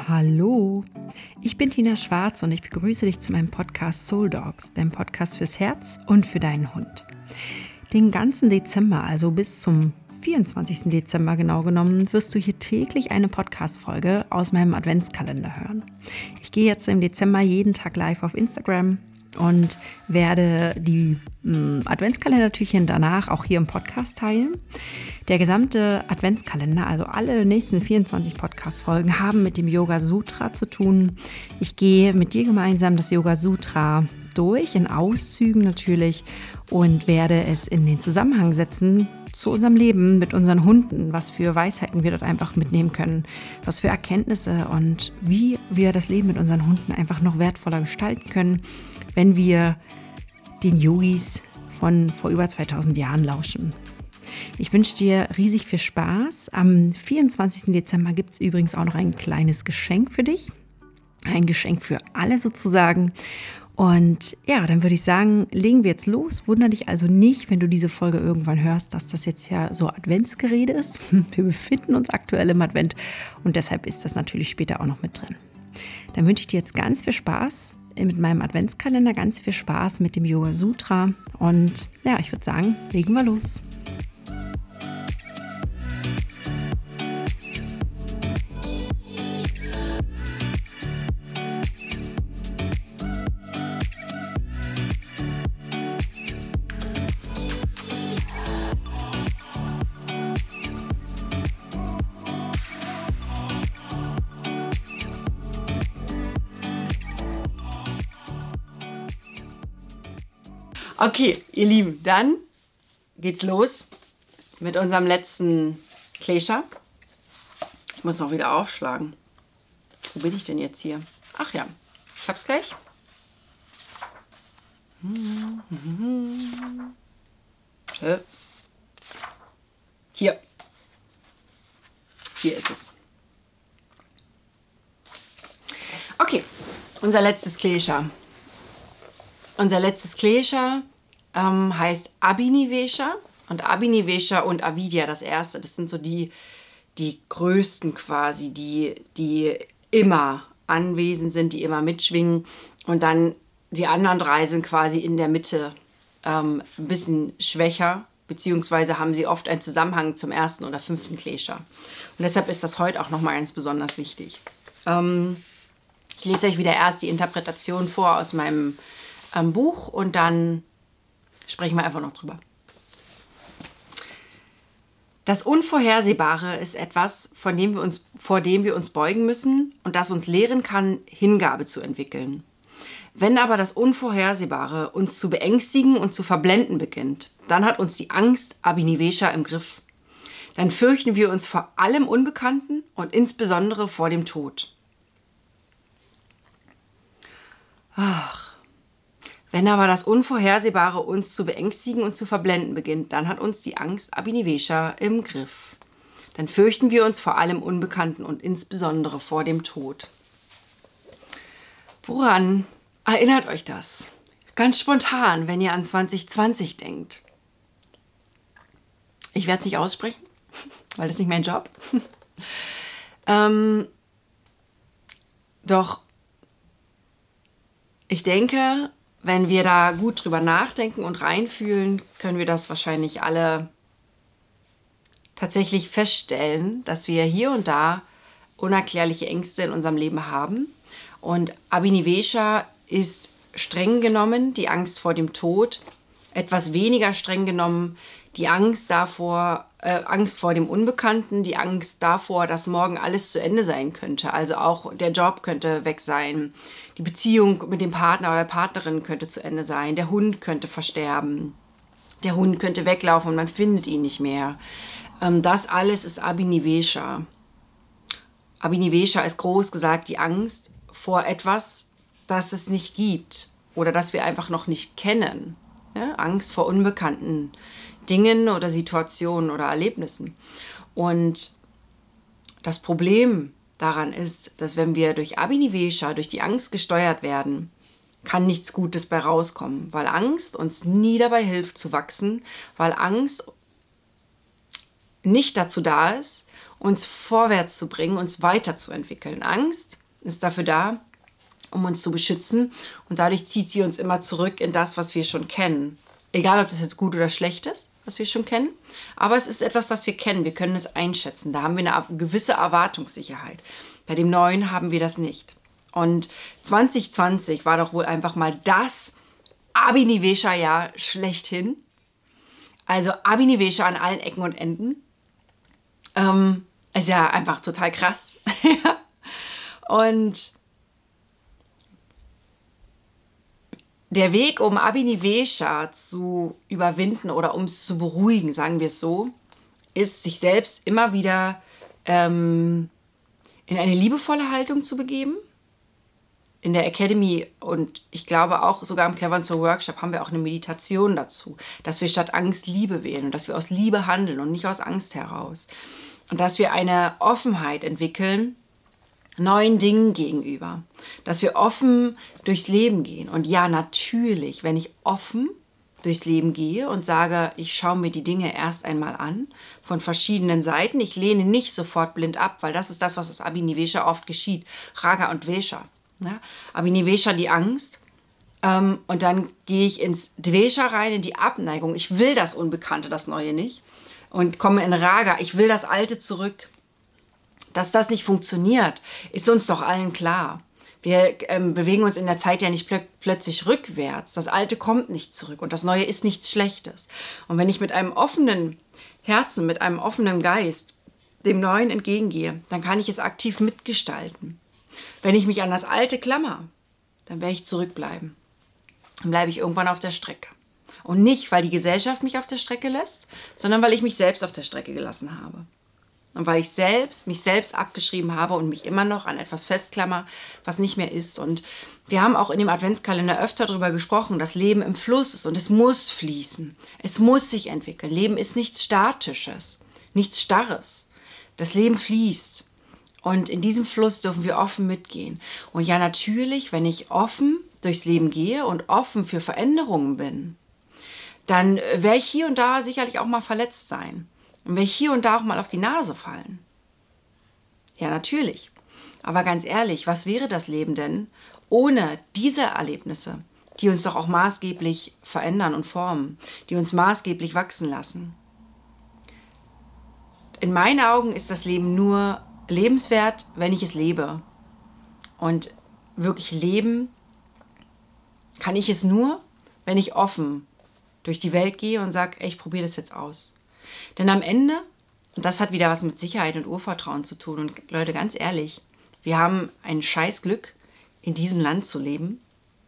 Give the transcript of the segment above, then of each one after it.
Hallo, ich bin Tina Schwarz und ich begrüße dich zu meinem Podcast Soul Dogs, dem Podcast fürs Herz und für deinen Hund. Den ganzen Dezember, also bis zum 24. Dezember genau genommen, wirst du hier täglich eine Podcast-Folge aus meinem Adventskalender hören. Ich gehe jetzt im Dezember jeden Tag live auf Instagram und werde die Adventskalendertürchen danach auch hier im Podcast teilen. Der gesamte Adventskalender, also alle nächsten 24 Podcast-Folgen, haben mit dem Yoga Sutra zu tun. Ich gehe mit dir gemeinsam das Yoga Sutra durch, in Auszügen natürlich, und werde es in den Zusammenhang setzen zu unserem Leben mit unseren Hunden, was für Weisheiten wir dort einfach mitnehmen können, was für Erkenntnisse und wie wir das Leben mit unseren Hunden einfach noch wertvoller gestalten können, wenn wir den Yogis von vor über 2000 Jahren lauschen. Ich wünsche dir riesig viel Spaß. Am 24. Dezember gibt es übrigens auch noch ein kleines Geschenk für dich. Ein Geschenk für alle sozusagen. Und ja, dann würde ich sagen, legen wir jetzt los. Wundere dich also nicht, wenn du diese Folge irgendwann hörst, dass das jetzt ja so Adventsgerede ist. Wir befinden uns aktuell im Advent und deshalb ist das natürlich später auch noch mit drin. Dann wünsche ich dir jetzt ganz viel Spaß mit meinem Adventskalender, ganz viel Spaß mit dem Yoga Sutra und ja, ich würde sagen, legen wir los. Okay, ihr Lieben, dann geht's los mit unserem letzten Klescher. Ich muss noch wieder aufschlagen. Wo bin ich denn jetzt hier? Ach ja, ich hab's gleich. Hier. Hier ist es. Okay, unser letztes Klescher. Unser letztes Klescher heißt Abhinivesha und Abhinivesha und Avidya, das erste. Das sind so die größten quasi, die immer anwesend sind, die immer mitschwingen. Und dann die anderen drei sind quasi in der Mitte ein bisschen schwächer, beziehungsweise haben sie oft einen Zusammenhang zum ersten oder fünften Klescher. Und deshalb ist das heute auch nochmal ganz besonders wichtig. Ich lese euch wieder erst die Interpretation vor aus meinem Buch und dann sprechen wir einfach noch drüber. Das Unvorhersehbare ist etwas, vor dem wir uns beugen müssen und das uns lehren kann, Hingabe zu entwickeln. Wenn aber das Unvorhersehbare uns zu beängstigen und zu verblenden beginnt, dann hat uns die Angst Abhinivesha im Griff. Dann fürchten wir uns vor allem Unbekannten und insbesondere vor dem Tod. Ach. Wenn aber das Unvorhersehbare uns zu beängstigen und zu verblenden beginnt, dann hat uns die Angst Abhinivesha im Griff. Dann fürchten wir uns vor allem Unbekannten und insbesondere vor dem Tod. Woran erinnert euch das? Ganz spontan, wenn ihr an 2020 denkt. Ich werde es nicht aussprechen, weil das ist nicht mein Job. Doch ich denke, wenn wir da gut drüber nachdenken und reinfühlen, können wir das wahrscheinlich alle tatsächlich feststellen, dass wir hier und da unerklärliche Ängste in unserem Leben haben. Und Abhinivesha ist streng genommen die Angst vor dem Tod, etwas weniger streng genommen die Angst vor dem Unbekannten, die Angst davor, dass morgen alles zu Ende sein könnte. Also auch der Job könnte weg sein, die Beziehung mit dem Partner oder der Partnerin könnte zu Ende sein, der Hund könnte versterben, der Hund könnte weglaufen und man findet ihn nicht mehr. Das alles ist Abhinivesha. Abhinivesha ist groß gesagt die Angst vor etwas, das es nicht gibt oder das wir einfach noch nicht kennen. Ja? Angst vor unbekannten Dingen oder Situationen oder Erlebnissen. Und das Problem daran ist, dass wenn wir durch Abhinivesha, durch die Angst gesteuert werden, kann nichts Gutes bei rauskommen, weil Angst uns nie dabei hilft zu wachsen, weil Angst nicht dazu da ist, uns vorwärts zu bringen, uns weiterzuentwickeln. Angst ist dafür da, um uns zu beschützen. Und dadurch zieht sie uns immer zurück in das, was wir schon kennen. Egal, ob das jetzt gut oder schlecht ist, was wir schon kennen. Aber es ist etwas, das wir kennen. Wir können es einschätzen. Da haben wir eine gewisse Erwartungssicherheit. Bei dem Neuen haben wir das nicht. Und 2020 war doch wohl einfach mal das Abhinivesha-Jahr schlechthin. Also Abhinivesha an allen Ecken und Enden. Ist ja einfach total krass. Und der Weg, um Abhinivesha zu überwinden oder um es zu beruhigen, sagen wir es so, ist, sich selbst immer wieder in eine liebevolle Haltung zu begeben. In der Academy und ich glaube auch sogar im Clever Soul Workshop haben wir auch eine Meditation dazu, dass wir statt Angst Liebe wählen und dass wir aus Liebe handeln und nicht aus Angst heraus. Und dass wir eine Offenheit entwickeln, neuen Dingen gegenüber. Dass wir offen durchs Leben gehen. Und ja, natürlich, wenn ich offen durchs Leben gehe und sage, ich schaue mir die Dinge erst einmal an, von verschiedenen Seiten. Ich lehne nicht sofort blind ab, weil das ist das, was aus Abhinivesha oft geschieht. Raga und Vesha. Ja? Abhinivesha, die Angst. Und dann gehe ich ins Dvesha rein, in die Abneigung. Ich will das Unbekannte, das Neue nicht. Und komme in Raga. Ich will das Alte zurück. Dass das nicht funktioniert, ist uns doch allen klar. Wir bewegen uns in der Zeit ja nicht plötzlich rückwärts. Das Alte kommt nicht zurück und das Neue ist nichts Schlechtes. Und wenn ich mit einem offenen Herzen, mit einem offenen Geist dem Neuen entgegengehe, dann kann ich es aktiv mitgestalten. Wenn ich mich an das Alte klammer, dann werde ich zurückbleiben. Dann bleibe ich irgendwann auf der Strecke. Und nicht, weil die Gesellschaft mich auf der Strecke lässt, sondern weil ich mich selbst auf der Strecke gelassen habe. Und weil ich mich selbst abgeschrieben habe und mich immer noch an etwas festklammer, was nicht mehr ist. Und wir haben auch in dem Adventskalender öfter darüber gesprochen, dass Leben im Fluss ist und es muss fließen. Es muss sich entwickeln. Leben ist nichts Statisches, nichts Starres. Das Leben fließt. Und in diesem Fluss dürfen wir offen mitgehen. Und ja, natürlich, wenn ich offen durchs Leben gehe und offen für Veränderungen bin, dann werde ich hier und da sicherlich auch mal verletzt sein. Und werde ich hier und da auch mal auf die Nase fallen. Ja, natürlich. Aber ganz ehrlich, was wäre das Leben denn ohne diese Erlebnisse, die uns doch auch maßgeblich verändern und formen, die uns maßgeblich wachsen lassen? In meinen Augen ist das Leben nur lebenswert, wenn ich es lebe. Und wirklich leben kann ich es nur, wenn ich offen durch die Welt gehe und sage, ich probiere das jetzt aus. Denn am Ende, und das hat wieder was mit Sicherheit und Urvertrauen zu tun, und Leute, ganz ehrlich, wir haben ein Scheißglück, in diesem Land zu leben.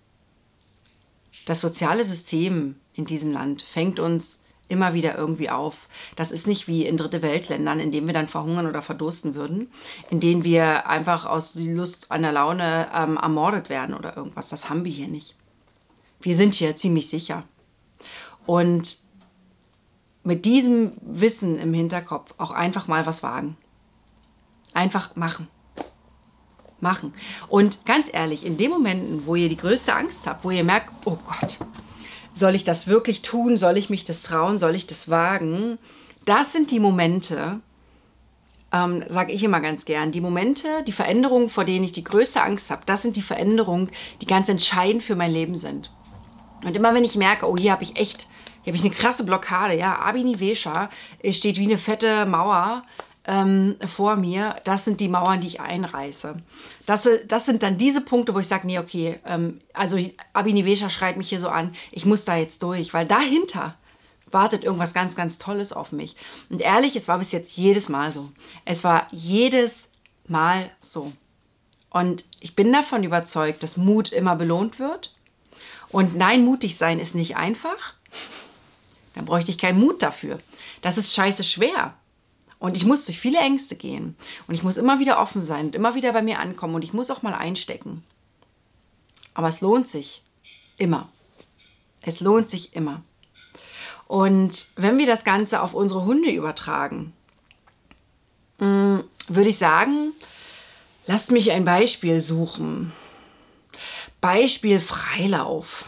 Das soziale System in diesem Land fängt uns immer wieder irgendwie auf. Das ist nicht wie in dritte Weltländern, in denen wir dann verhungern oder verdursten würden, in denen wir einfach aus Lust an der Laune ermordet werden oder irgendwas. Das haben wir hier nicht. Wir sind hier ziemlich sicher. Und mit diesem Wissen im Hinterkopf auch einfach mal was wagen. Einfach machen. Machen. Und ganz ehrlich, in den Momenten, wo ihr die größte Angst habt, wo ihr merkt, oh Gott, soll ich das wirklich tun? Soll ich mich das trauen? Soll ich das wagen? Das sind die Momente, sage ich immer ganz gern, die Momente, die Veränderungen, vor denen ich die größte Angst habe, das sind die Veränderungen, die ganz entscheidend für mein Leben sind. Und immer wenn ich merke, oh, hier habe ich eine krasse Blockade, ja, Abhinivesha steht wie eine fette Mauer vor mir, das sind die Mauern, die ich einreiße. Das sind dann diese Punkte, wo ich sage, nee, okay, also Abhinivesha schreit mich hier so an, ich muss da jetzt durch, weil dahinter wartet irgendwas ganz, ganz Tolles auf mich. Und ehrlich, es war bis jetzt jedes Mal so. Es war jedes Mal so. Und ich bin davon überzeugt, dass Mut immer belohnt wird. Und nein, mutig sein ist nicht einfach. Dann bräuchte ich keinen Mut dafür. Das ist scheiße schwer. Und ich muss durch viele Ängste gehen. Und ich muss immer wieder offen sein und immer wieder bei mir ankommen. Und ich muss auch mal einstecken. Aber es lohnt sich immer. Es lohnt sich immer. Und wenn wir das Ganze auf unsere Hunde übertragen, würde ich sagen, lasst mich ein Beispiel suchen. Beispiel Freilauf.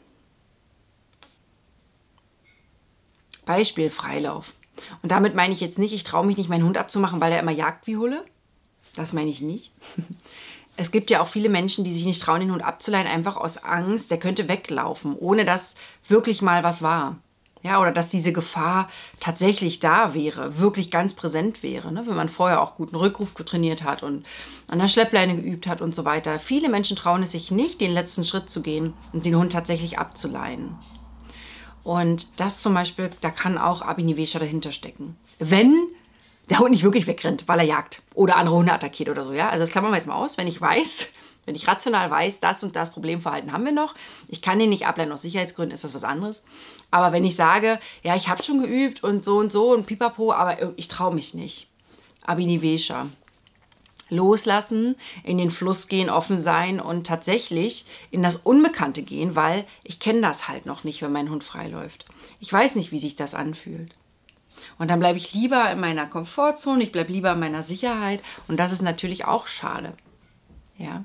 Beispiel Freilauf. Und damit meine ich jetzt nicht, ich traue mich nicht, meinen Hund abzumachen, weil er immer jagt wie Hulle. Das meine ich nicht. es gibt ja auch viele Menschen, die sich nicht trauen, den Hund abzuleihen, einfach aus Angst, der könnte weglaufen, ohne dass wirklich mal was war. Ja, oder dass diese Gefahr tatsächlich da wäre, wirklich ganz präsent wäre, ne? Wenn man vorher auch guten Rückruf trainiert hat und an der Schleppleine geübt hat und so weiter. Viele Menschen trauen es sich nicht, den letzten Schritt zu gehen und den Hund tatsächlich abzuleihen. Und das zum Beispiel, da kann auch Abhinivesha dahinter stecken. Wenn der Hund nicht wirklich wegrennt, weil er jagt oder andere Hunde attackiert oder so. Ja? Also das klammern wir jetzt mal aus, wenn ich weiß, wenn ich rational weiß, das und das Problemverhalten haben wir noch. Ich kann den nicht ableiten aus Sicherheitsgründen, ist das was anderes. Aber wenn ich sage, ja, ich habe schon geübt und so und pipapo, aber ich traue mich nicht. Abhinivesha. Loslassen, in den Fluss gehen, offen sein und tatsächlich in das Unbekannte gehen, weil ich kenne das halt noch nicht, wenn mein Hund frei läuft. Ich weiß nicht, wie sich das anfühlt. Und dann bleibe ich lieber in meiner Komfortzone, ich bleibe lieber in meiner Sicherheit und das ist natürlich auch schade. Ja.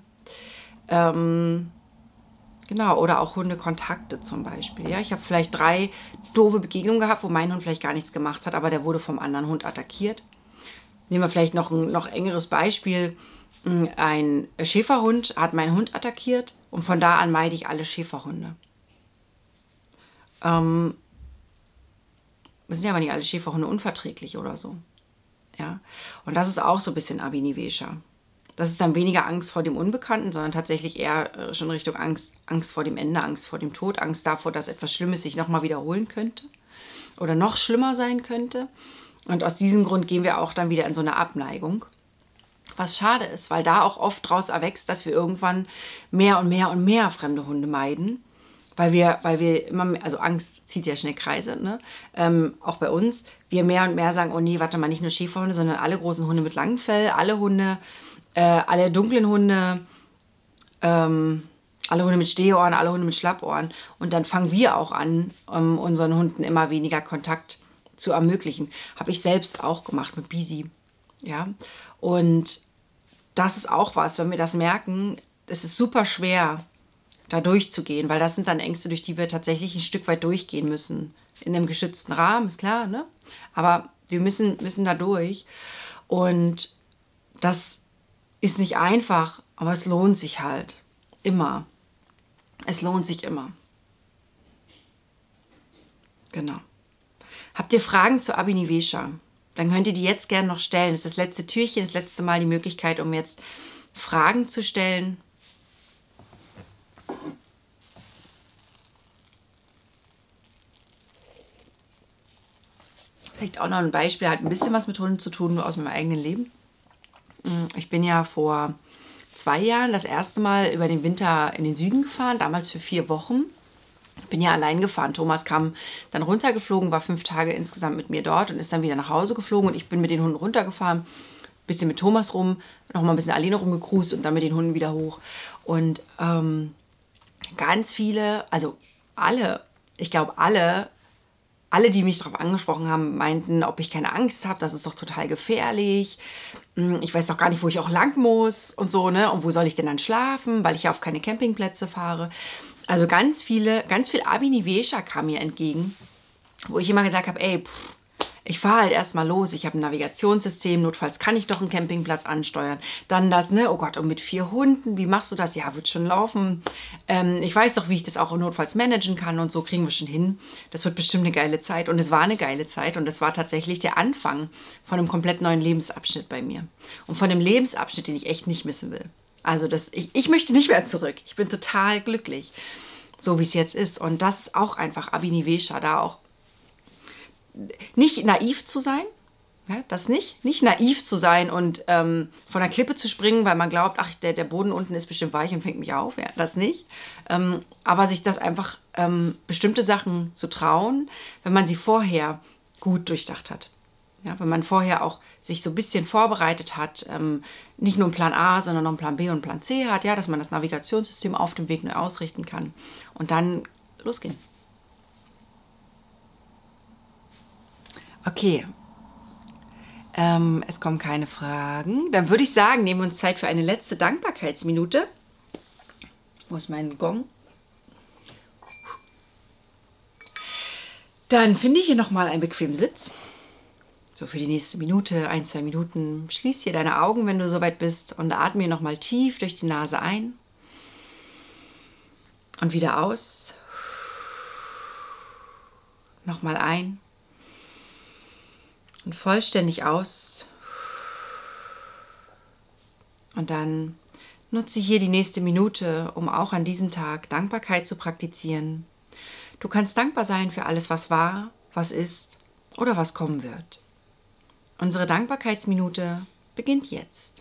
Genau, oder auch Hundekontakte zum Beispiel. Ja, ich habe vielleicht 3 doofe Begegnungen gehabt, wo mein Hund vielleicht gar nichts gemacht hat, aber der wurde vom anderen Hund attackiert. Nehmen wir vielleicht noch ein noch engeres Beispiel. Ein Schäferhund hat meinen Hund attackiert und von da an meide ich alle Schäferhunde. Es sind ja aber nicht alle Schäferhunde unverträglich oder so. Ja? Und das ist auch so ein bisschen Abhinivesha. Das ist dann weniger Angst vor dem Unbekannten, sondern tatsächlich eher schon Richtung Angst vor dem Ende, Angst vor dem Tod, Angst davor, dass etwas Schlimmes sich nochmal wiederholen könnte oder noch schlimmer sein könnte. Und aus diesem Grund gehen wir auch dann wieder in so eine Abneigung. Was schade ist, weil da auch oft daraus erwächst, dass wir irgendwann mehr und mehr und mehr fremde Hunde meiden. Weil wir immer mehr, also Angst zieht ja schnell Kreise, ne? Auch bei uns, wir mehr und mehr sagen, oh nee, warte mal, nicht nur Schäferhunde, sondern alle großen Hunde mit langem Fell, alle Hunde, alle dunklen Hunde, alle Hunde mit Stehohren, alle Hunde mit Schlappohren. Und dann fangen wir auch an, unseren Hunden immer weniger Kontakt zu ermöglichen. Habe ich selbst auch gemacht mit Bisi. Ja? Und das ist auch was, wenn wir das merken, es ist super schwer, da durchzugehen, weil das sind dann Ängste, durch die wir tatsächlich ein Stück weit durchgehen müssen. In einem geschützten Rahmen, ist klar, ne? Aber wir müssen da durch. Und das ist nicht einfach, aber es lohnt sich halt. Immer. Es lohnt sich immer. Genau. Habt ihr Fragen zu Abhinivesha? Dann könnt ihr die jetzt gerne noch stellen. Das ist das letzte Türchen, das letzte Mal die Möglichkeit, um jetzt Fragen zu stellen. Vielleicht auch noch ein Beispiel, hat ein bisschen was mit Hunden zu tun, nur aus meinem eigenen Leben. Ich bin ja vor 2 Jahren das erste Mal über den Winter in den Süden gefahren, damals für 4 Wochen. Ich bin ja allein gefahren. Thomas kam dann runtergeflogen, war 5 Tage insgesamt mit mir dort und ist dann wieder nach Hause geflogen. Und ich bin mit den Hunden runtergefahren, ein bisschen mit Thomas rum, noch mal ein bisschen alleine rumgecruist und dann mit den Hunden wieder hoch. Und ganz viele, also alle, ich glaube alle, die mich darauf angesprochen haben, meinten, ob ich keine Angst habe, das ist doch total gefährlich. Ich weiß doch gar nicht, wo ich auch lang muss und so, ne? Und wo soll ich denn dann schlafen, weil ich ja auf keine Campingplätze fahre. Also ganz viel Abhinivesha kam mir entgegen, wo ich immer gesagt habe, ey, ich fahre halt erstmal los, ich habe ein Navigationssystem, notfalls kann ich doch einen Campingplatz ansteuern. Dann das, ne, oh Gott, und mit 4 Hunden, wie machst du das? Ja, wird schon laufen. Ich weiß doch, wie ich das auch notfalls managen kann und so kriegen wir schon hin. Das wird bestimmt eine geile Zeit und es war eine geile Zeit und es war tatsächlich der Anfang von einem komplett neuen Lebensabschnitt bei mir. Und von einem Lebensabschnitt, den ich echt nicht missen will. Also ich möchte nicht mehr zurück. Ich bin total glücklich, so wie es jetzt ist. Und das ist auch einfach Abhinivesha, da auch nicht naiv zu sein, ja, das nicht naiv zu sein und von der Klippe zu springen, weil man glaubt, ach, der Boden unten ist bestimmt weich und fängt mich auf, ja, das nicht. Aber sich das einfach bestimmte Sachen zu trauen, wenn man sie vorher gut durchdacht hat. Ja, wenn man vorher auch sich so ein bisschen vorbereitet hat, nicht nur einen Plan A, sondern noch einen Plan B und einen Plan C hat, ja, dass man das Navigationssystem auf dem Weg neu ausrichten kann und dann losgehen. Okay, es kommen keine Fragen. Dann würde ich sagen, nehmen wir uns Zeit für eine letzte Dankbarkeitsminute. Wo ist mein Gong? Dann finde ich hier nochmal einen bequemen Sitz. So für die nächste Minute, 1-2 Minuten. Schließ hier deine Augen, wenn du soweit bist, und atme nochmal tief durch die Nase ein und wieder aus. Nochmal ein und vollständig aus. Und dann nutze hier die nächste Minute, um auch an diesem Tag Dankbarkeit zu praktizieren. Du kannst dankbar sein für alles, was war, was ist oder was kommen wird. Unsere Dankbarkeitsminute beginnt jetzt.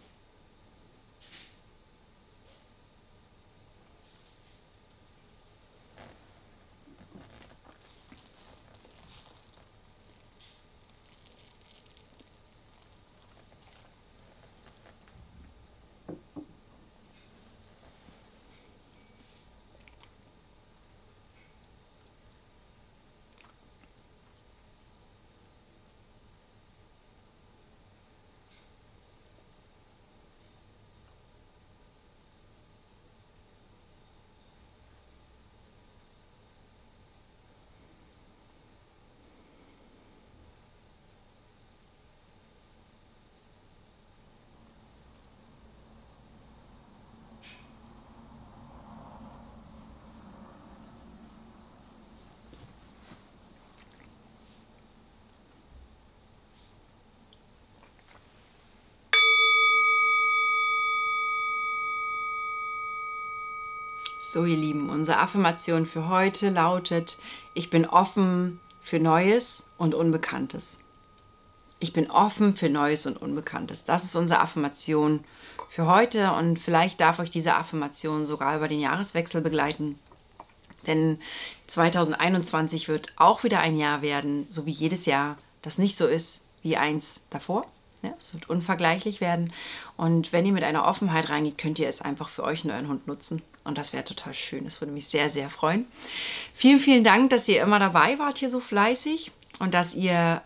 So, ihr Lieben, unsere Affirmation für heute lautet: Ich bin offen für Neues und Unbekanntes. Ich bin offen für Neues und Unbekanntes. Das ist unsere Affirmation für heute, und vielleicht darf euch diese Affirmation sogar über den Jahreswechsel begleiten. Denn 2021 wird auch wieder ein Jahr werden, so wie jedes Jahr, das nicht so ist wie eins davor. Ja, es wird unvergleichlich werden. Und wenn ihr mit einer Offenheit reingeht, könnt ihr es einfach für euch und euren Hund nutzen. Und das wäre total schön. Das würde mich sehr, sehr freuen. Vielen, vielen Dank, dass ihr immer dabei wart, hier so fleißig, und dass ihr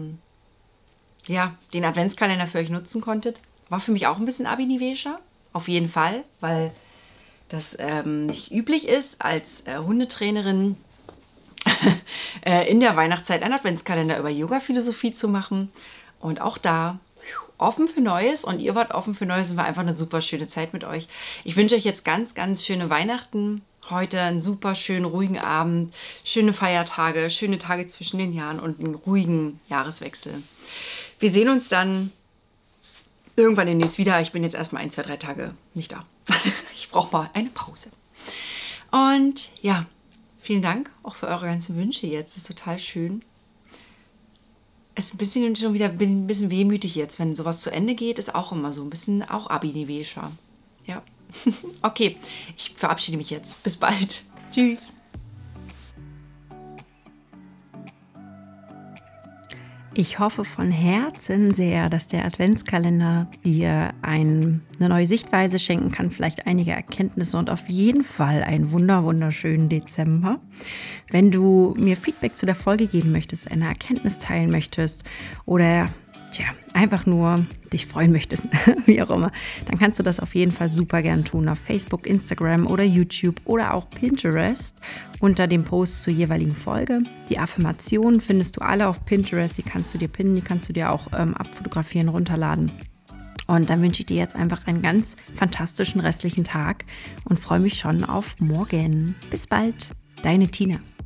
den Adventskalender für euch nutzen konntet. War für mich auch ein bisschen Abinivescher, auf jeden Fall, weil das nicht üblich ist, als Hundetrainerin in der Weihnachtszeit einen Adventskalender über Yoga-Philosophie zu machen. Und auch da offen für Neues, und ihr wart offen für Neues, und war einfach eine super schöne Zeit mit euch. Ich wünsche euch jetzt ganz, ganz schöne Weihnachten. Heute einen super schönen, ruhigen Abend, schöne Feiertage, schöne Tage zwischen den Jahren und einen ruhigen Jahreswechsel. Wir sehen uns dann irgendwann demnächst wieder. Ich bin jetzt erstmal 1, 2, 3 Tage nicht da. Ich brauche mal eine Pause. Und ja, vielen Dank auch für eure ganzen Wünsche jetzt. Das ist total schön. Es ist ein bisschen schon wieder, bin ein bisschen wehmütig jetzt, wenn sowas zu Ende geht, ist auch immer so ein bisschen auch Abinivescher. Ja. Okay, ich verabschiede mich jetzt. Bis bald. Tschüss. Ich hoffe von Herzen sehr, dass der Adventskalender dir eine neue Sichtweise schenken kann, vielleicht einige Erkenntnisse und auf jeden Fall einen wunderschönen Dezember. Wenn du mir Feedback zu der Folge geben möchtest, eine Erkenntnis teilen möchtest oder einfach nur dich freuen möchtest, wie auch immer, dann kannst du das auf jeden Fall super gern tun auf Facebook, Instagram oder YouTube oder auch Pinterest unter dem Post zur jeweiligen Folge. Die Affirmationen findest du alle auf Pinterest, die kannst du dir pinnen, die kannst du dir auch abfotografieren, runterladen. Und dann wünsche ich dir jetzt einfach einen ganz fantastischen restlichen Tag und freue mich schon auf morgen. Bis bald, deine Tina.